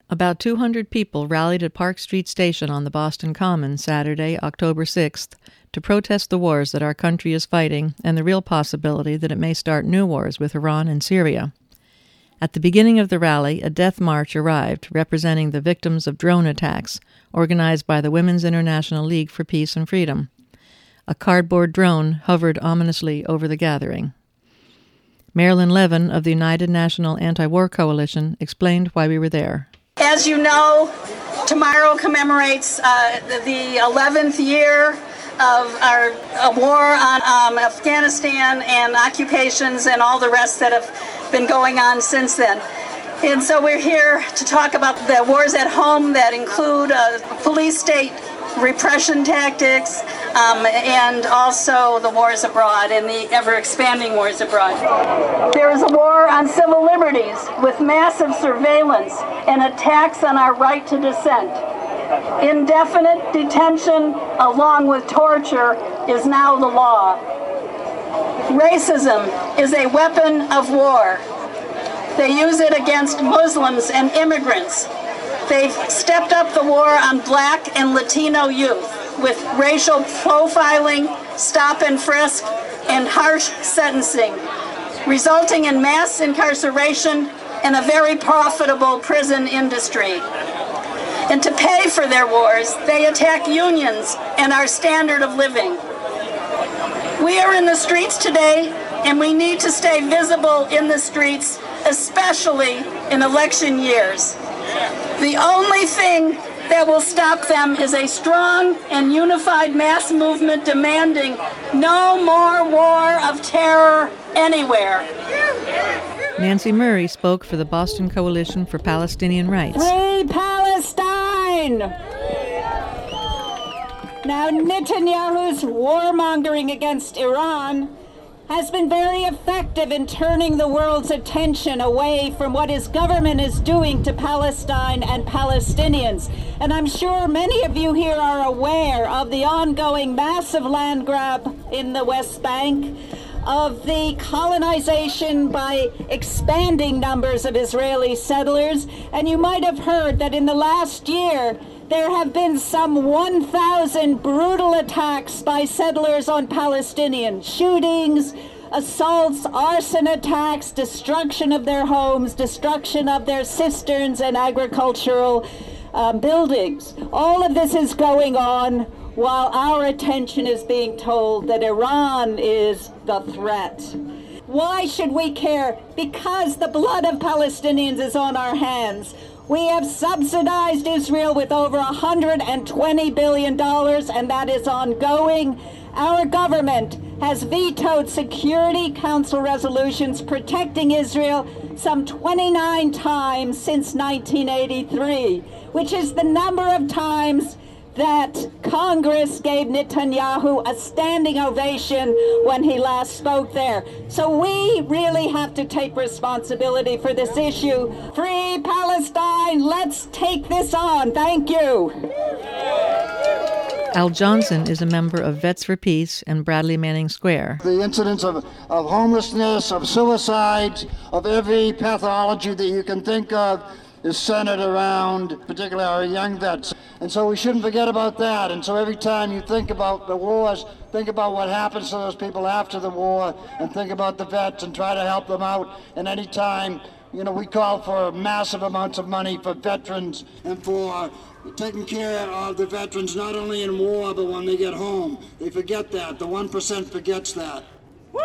About 200 people rallied at Park Street Station on the Boston Common Saturday, October 6th, to protest the wars that our country is fighting and the real possibility that it may start new wars with Iran and Syria. At the beginning of the rally, a death march arrived representing the victims of drone attacks organized by the Women's International League for Peace and Freedom. A cardboard drone hovered ominously over the gathering. Marilyn Levin of the United National Anti-War Coalition explained why we were there. As you know, tomorrow commemorates the 11th year of our war on Afghanistan and occupations and all the rest that have been going on since then. And so we're here to talk about the wars at home that include police-state repression tactics and also the wars abroad and the ever-expanding wars abroad. There is a war on civil liberties with massive surveillance and attacks on our right to dissent. Indefinite detention along with torture is now the law. Racism is a weapon of war. They use it against Muslims and immigrants. They've stepped up the war on Black and Latino youth with racial profiling, stop and frisk, and harsh sentencing, resulting in mass incarceration and a very profitable prison industry. And to pay for their wars, they attack unions and our standard of living. We are in the streets today, and we need to stay visible in the streets, especially in election years. The only thing that will stop them is a strong and unified mass movement demanding no more war of terror anywhere. Nancy Murray spoke for the Boston Coalition for Palestinian Rights. Free Palestine! Now, Netanyahu's warmongering against Iran has been very effective in turning the world's attention away from what his government is doing to Palestine and Palestinians. And I'm sure many of you here are aware of the ongoing massive land grab in the West Bank, of the colonization by expanding numbers of Israeli settlers. And you might have heard that in the last year, there have been some 1,000 brutal attacks by settlers on Palestinians, shootings, assaults, arson attacks, destruction of their homes, destruction of their cisterns and agricultural buildings. All of this is going on while our attention is being told that Iran is the threat. Why should we care? Because the blood of Palestinians is on our hands. We have subsidized Israel with over $120 billion, and that is ongoing. Our government has vetoed Security Council resolutions protecting Israel some 29 times since 1983, which is the number of times that Congress gave Netanyahu a standing ovation when he last spoke there. So we really have to take responsibility for this issue. Free Palestine, let's take this on. Thank you. Al Johnson is a member of Vets for Peace and Bradley Manning Square. The incidence of homelessness, of suicides, of every pathology that you can think of is centered around particularly our young vets. And so we shouldn't forget about that. And so every time you think about the wars, think about what happens to those people after the war, and think about the vets and try to help them out. And any time, we call for massive amounts of money for veterans and for taking care of the veterans, not only in war, but when they get home. They forget that. The 1% forgets that. Woo!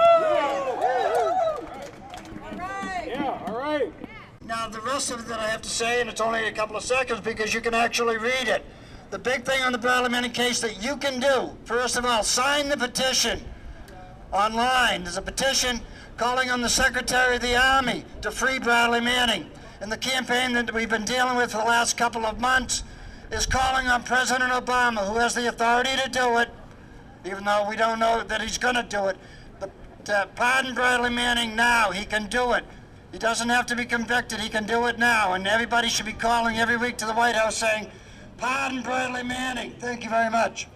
All right. Yeah, all right. Now, the rest of it that I have to say, and it's only a couple of seconds because you can actually read it. The big thing on the Bradley Manning case that you can do, first of all, sign the petition online. There's a petition calling on the Secretary of the Army to free Bradley Manning. And the campaign that we've been dealing with for the last couple of months is calling on President Obama, who has the authority to do it, even though we don't know that he's going to do it, to pardon Bradley Manning now. He can do it. He doesn't have to be convicted. He can do it now. And everybody should be calling every week to the White House saying, pardon Bradley Manning. Thank you very much.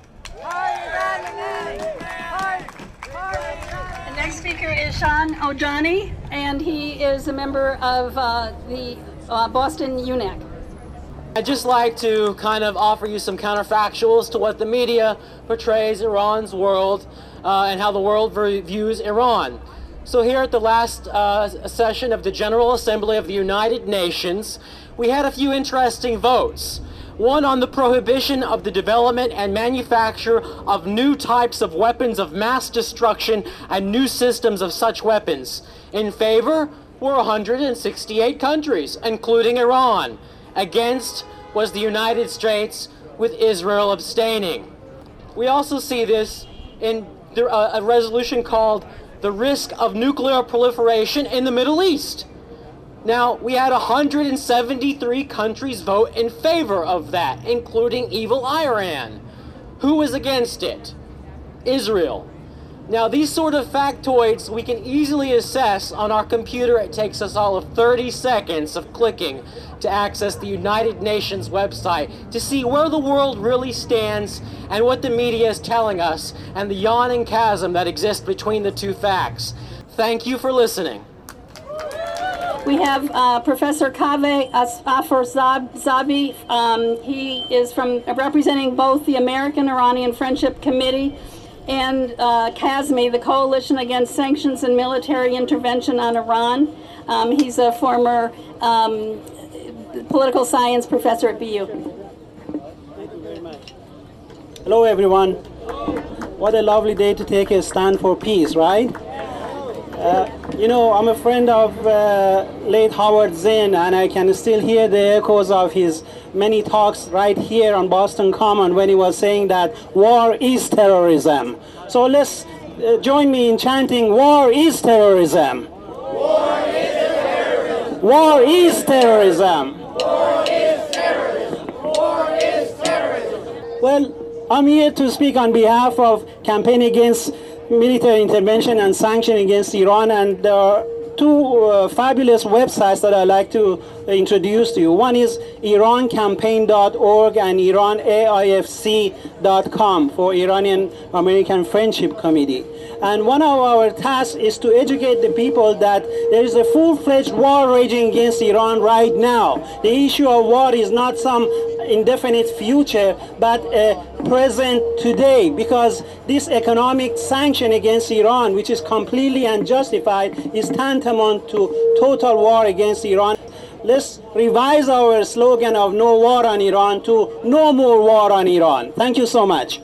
The next speaker is Sean O'Johnny, and he is a member of the Boston UNAC. I'd just like to kind of offer you some counterfactuals to what the media portrays Iran's world and how the world views Iran. So here at the last session of the General Assembly of the United Nations, we had a few interesting votes. One on the prohibition of the development and manufacture of new types of weapons of mass destruction and new systems of such weapons. In favor were 168 countries, including Iran. Against was the United States, with Israel abstaining. We also see this in a resolution called the risk of nuclear proliferation in the Middle East. Now, we had 173 countries vote in favor of that, including evil Iran. Who was against it? Israel. Now, these sort of factoids we can easily assess on our computer. It takes us all of 30 seconds of clicking to access the United Nations website to see where the world really stands and what the media is telling us and the yawning chasm that exists between the two facts. Thank you for listening. We have Professor Kaveh Afarzabi. He is representing both the American-Iranian Friendship Committee and CASMI, the Coalition Against Sanctions and Military Intervention on Iran. He's a former political science professor at BU. Thank you very much. Hello, everyone. What a lovely day to take a stand for peace, right? I'm a friend of late Howard Zinn, and I can still hear the echoes of his many talks right here on Boston Common when he was saying that war is terrorism. So let's join me in chanting, war is terrorism. War is terrorism. War is terrorism. War is terrorism. War is terrorism. Well, I'm here to speak on behalf of Campaign Against Military Intervention and Sanction Against Iran, and there are two fabulous websites that I'd like to introduce to you. One is IranCampaign.org and IranAIFC.com for Iranian American Friendship Committee. And one of our tasks is to educate the people that there is a full-fledged war raging against Iran right now. The issue of war is not some indefinite future, but present today, because this economic sanction against Iran, which is completely unjustified, is tantamount to total war against Iran. Let's revise our slogan of no war on Iran to no more war on Iran. Thank you so much.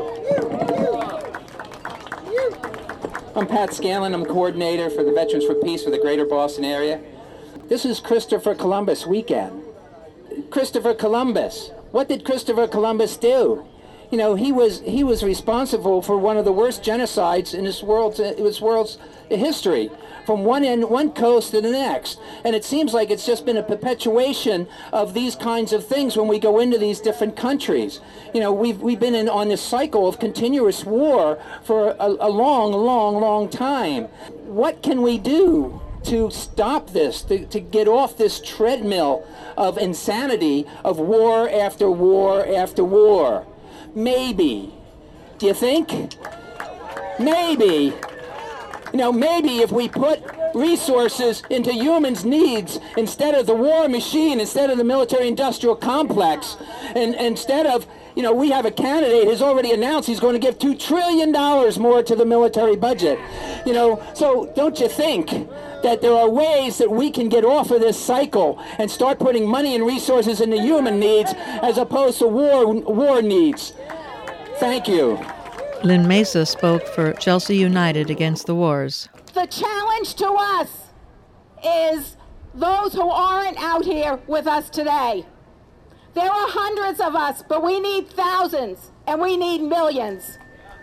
I'm Pat Scanlon. I'm coordinator for the Veterans for Peace for the Greater Boston area. This is Christopher Columbus weekend. Christopher Columbus. What did Christopher Columbus do? You know, he was responsible for one of the worst genocides in this world's history, from one coast to the next. And it seems like it's just been a perpetuation of these kinds of things when we go into these different countries. You know, we've been on this cycle of continuous war for a long time. What can we do to stop this, to get off this treadmill of insanity of war after war after war? Maybe. Do you think? Maybe. You know, maybe if we put resources into humans' needs instead of the war machine, instead of the military-industrial complex, and instead of, you know, we have a candidate who's already announced he's going to give $2 trillion more to the military budget. You know, so don't you think that there are ways that we can get off of this cycle and start putting money and resources into human needs as opposed to war needs? Thank you. Lynn Mesa spoke for Chelsea United Against the Wars. The challenge to us is those who aren't out here with us today. There are hundreds of us, but we need thousands, and we need millions.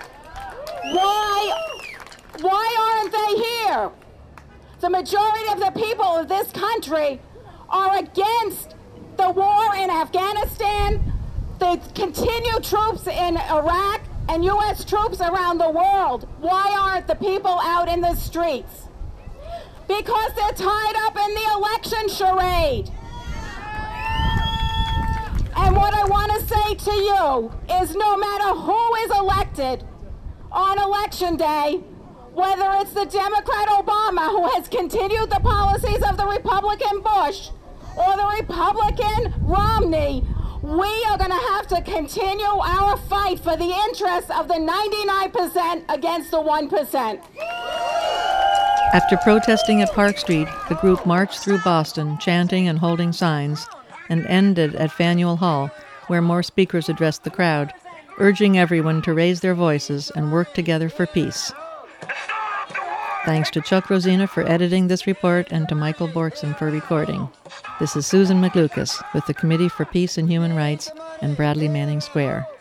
Why aren't they here? The majority of the people of this country are against the war in Afghanistan, the continued troops in Iraq, and U.S. troops around the world. Why aren't the people out in the streets? Because they're tied up in the election charade. And what I want to say to you is no matter who is elected on election day, whether it's the Democrat Obama, who has continued the policies of the Republican Bush, or the Republican Romney, we are going to have to continue our fight for the interests of the 99% against the 1%. After protesting at Park Street, the group marched through Boston, chanting and holding signs, and ended at Faneuil Hall, where more speakers addressed the crowd, urging everyone to raise their voices and work together for peace. Thanks to Chuck Rosina for editing this report and to Michael Borkson for recording. This is Susan McLucas with the Committee for Peace and Human Rights and Bradley Manning Square.